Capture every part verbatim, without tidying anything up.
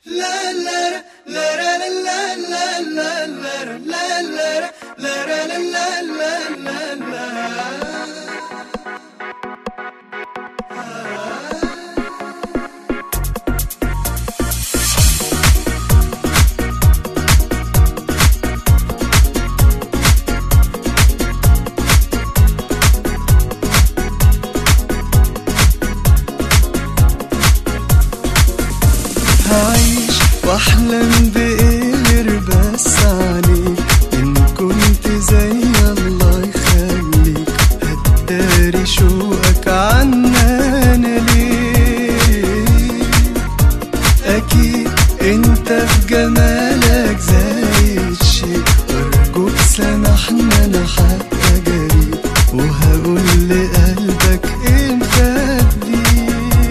هعيش واحلم بايه بس عليك، ان كنت زي الله يخليك. هتداري شوقك عنا انا ليه؟ اكيد انت في جمالك زايد شيء، ارجوك سامحنا انا حق جريء، وهقول لقلبك ايه مخبي.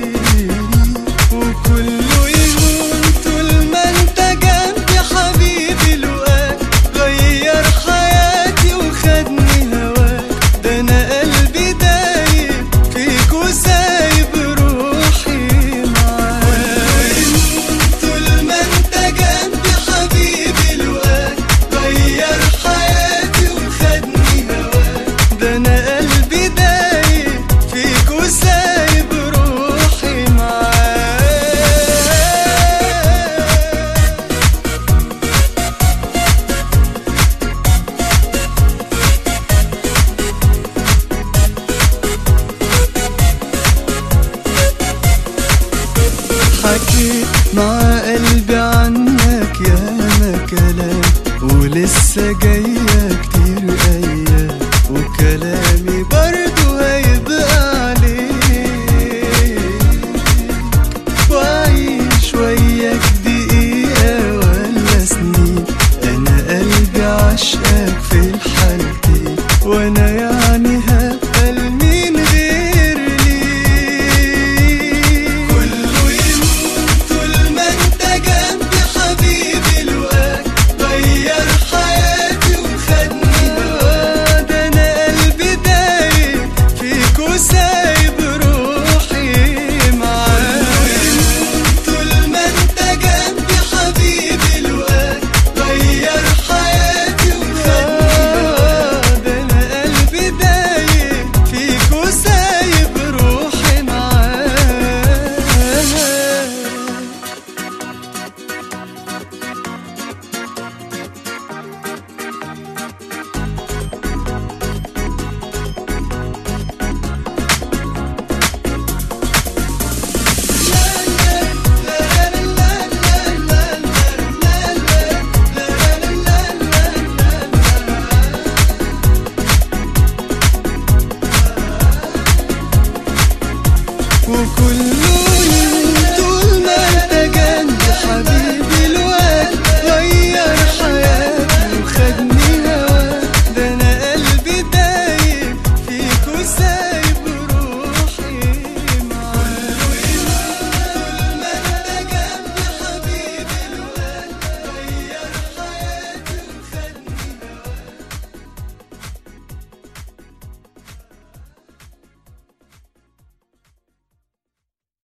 وكله يهون طول ما انت جنبي حبيبي، لقاك غير حياتي وخدني هواك. ده انا قلبي دايب فيك وسايب روحي معاك. طول ما انت جنبي حبيبي، لقاك غير حياتي وخدني هواك. ده انا قلبي دايب فيك وسايب روحي معاك. حكيت مع قلبي عنك ياما كلام، ولسه جاية كتير أيام، وكلامي برضو هيبقى عليك. وأعيش وياك دقيقة ولا سنين، أنا قلبي عشقك في الحالتين. وأنا يعني هبقى لمين غير ليك؟ كله يهون طول ما انت جنبي حبيبي، لقاك غير حياتي وخدني هواك. ده انا قلبي دايب فيك وسايب روحي معاك. طول ما انت جنبي حبيبي، لقاك غير حياتي وخدني هواك. ده انا قلبي دايب فيك وسايب روحي معاك. وكل